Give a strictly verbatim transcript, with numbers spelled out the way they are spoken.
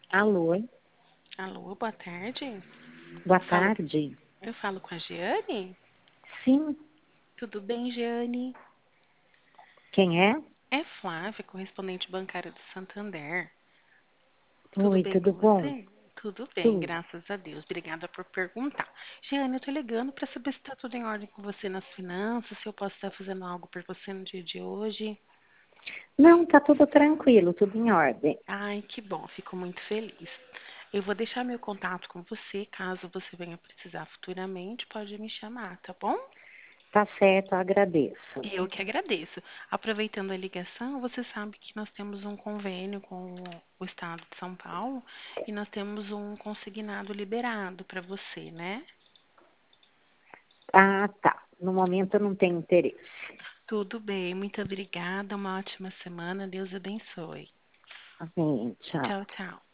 Alô, Alô, boa tarde. boa Eu falo, tarde. eu falo com a Jeane? Sim, Tudo bem, Jeane? quem é? É Flávia, correspondente bancária do Santander. Tudo Oi, bem tudo com bom? você? Tudo bem, Tudo. graças a Deus. Obrigada por perguntar. Jeane, eu tô ligando para saber se tá tudo em ordem com você nas finanças, se eu posso estar fazendo algo por você no dia de hoje. Não, tá tudo tranquilo, tudo em ordem. Ai, que bom, fico muito feliz. Eu vou deixar meu contato com você, caso você venha precisar futuramente, pode me chamar, tá bom? Tá certo, eu agradeço. Eu que agradeço. Aproveitando a ligação, você sabe que nós temos um convênio com o Estado de São Paulo e nós temos um consignado liberado para você, né? Ah, tá. No momento eu não tenho interesse. Tudo bem, muito obrigada. Uma ótima semana. Deus abençoe. Amém, tchau. Tchau, tchau.